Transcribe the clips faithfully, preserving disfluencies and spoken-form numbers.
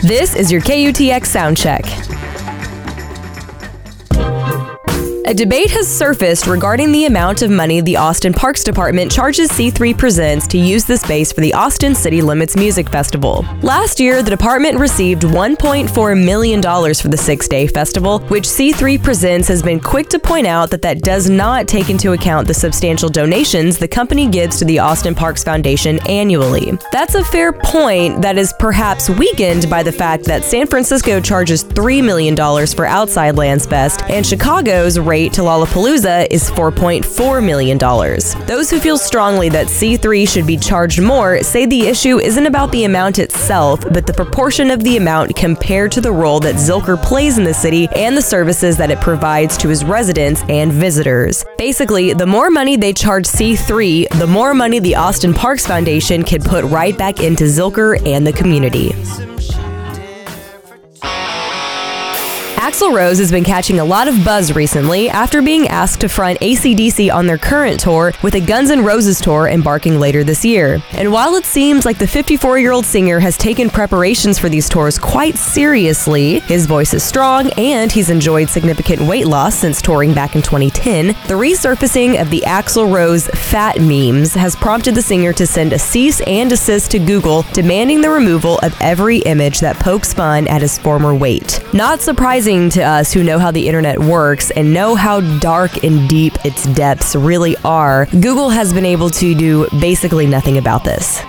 This is your K U T X Soundcheck. A debate has surfaced regarding the amount of money the Austin Parks Department charges C three Presents to use the space for the Austin City Limits Music Festival. Last year, the department received one point four million dollars for the six-day festival, which C three Presents has been quick to point out that that does not take into account the substantial donations the company gives to the Austin Parks Foundation annually. That's a fair point that is perhaps weakened by the fact that San Francisco charges three million dollars for Outside Lands Fest, and Chicago's rate to Lollapalooza is four point four million dollars. Those who feel strongly that C three should be charged more say the issue isn't about the amount itself, but the proportion of the amount compared to the role that Zilker plays in the city and the services that it provides to his residents and visitors. Basically, the more money they charge C three, the more money the Austin Parks Foundation can put right back into Zilker and the community. Axl Rose has been catching a lot of buzz recently after being asked to front A C D C on their current tour, with a Guns N' Roses tour embarking later this year. And while it seems like the fifty-four-year-old singer has taken preparations for these tours quite seriously, his voice is strong and he's enjoyed significant weight loss since touring back in twenty ten, the resurfacing of the Axl Rose fat memes has prompted the singer to send a cease and desist to Google, demanding the removal of every image that pokes fun at his former weight. Not surprising to us who know how the internet works and know how dark and deep its depths really are, Google has been able to do basically nothing about this.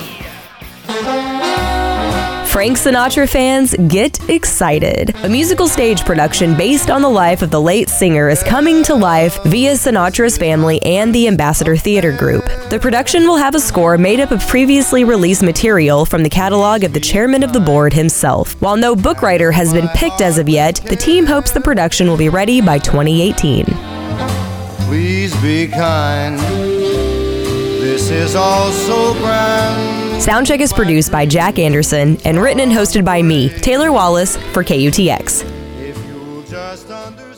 Frank Sinatra fans, get excited. A musical stage production based on the life of the late singer is coming to life via Sinatra's family and the Ambassador Theater Group. The production will have a score made up of previously released material from the catalog of the chairman of the board himself. While no book writer has been picked as of yet, the team hopes the production will be ready by twenty eighteen. Please be kind. This is all so grand. Soundcheck is produced by Jack Anderson and written and hosted by me, Taylor Wallace, for K U T X. If you'll just under-